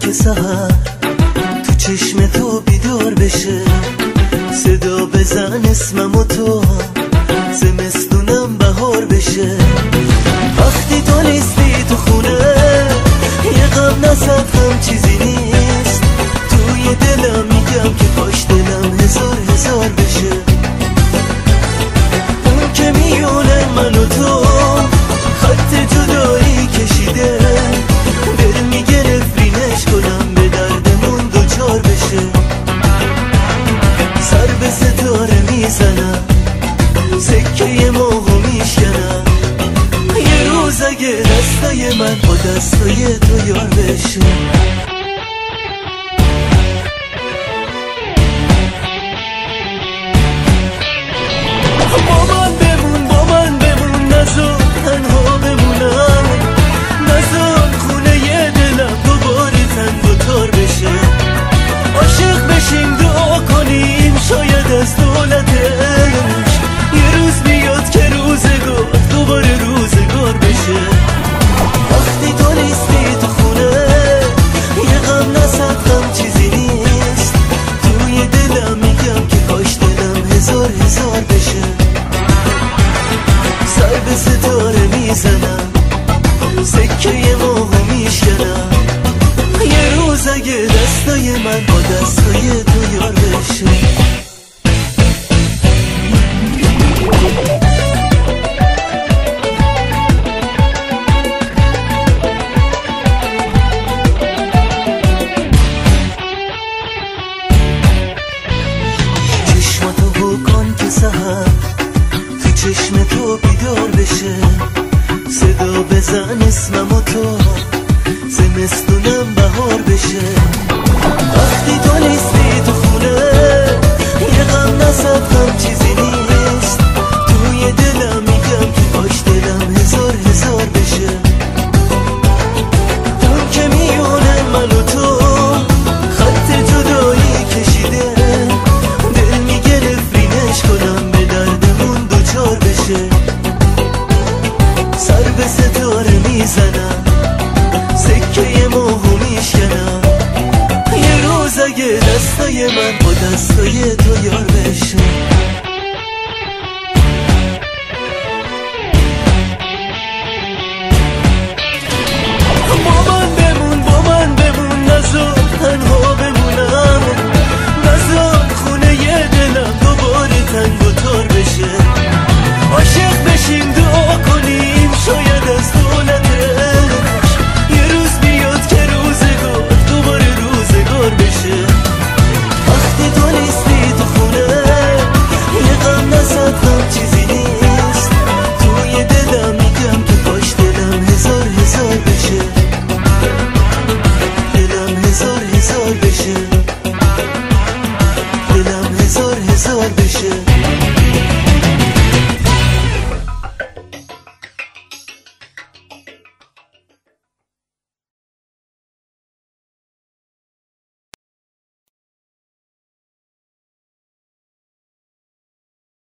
که سحر تو چشم تو بیدار بشه، صدا بزن اسمم و تو زمستونم بهار بشه. وقتی تو نیستی تو خونه یه غم نصد غم چیزی نیست، توی دلم میگم که کاش دلم هزار هزار بشه. اون که میونه من و تو خط جدایی کشیده، دل میگه نفرینش کنم به دردمون دوچار بشه. سر به ستاره میزنم، سکه ماهو میشکنم، یه روز اگه دستای من با دستای تو یار بشه. با من بمون نذار تنها بمونم، نذار خونه ی دلم دوباره تنگ و تار بشه. عاشق بشیم دعا کنیم شاید از دولتش یه روز بیاد که روزگار دوباره روزگار بشه. وقتی تو نیستی تو خونه یه غم نصد غم چیزی نیست، توی دلم میگم که کاش دلم هزار هزار بشه. سر به ستاره میزنم، سکه ماهو میشکنم، یه روز اگه دستای من با دستای تو یار بشه. چشماتو بکن که سحر تو چشم تو بیدار بشه، صدا بزن اسمم و تو زمستونم بهار بشه. وقتی تو نیستی تو خونه یه غم نصد غم چیزی نیست، توی دلم میگم که کاش دلم هزار هزار بشه. اون که میونه من و تو خط جدایی کشیده، دل میگه نفرینش کنم به دردمون دوچار بشه. سر به ستاره میزنم، سکه ماهو میشکنم، یه روز اگه دستای من با دستای تو یار بشه.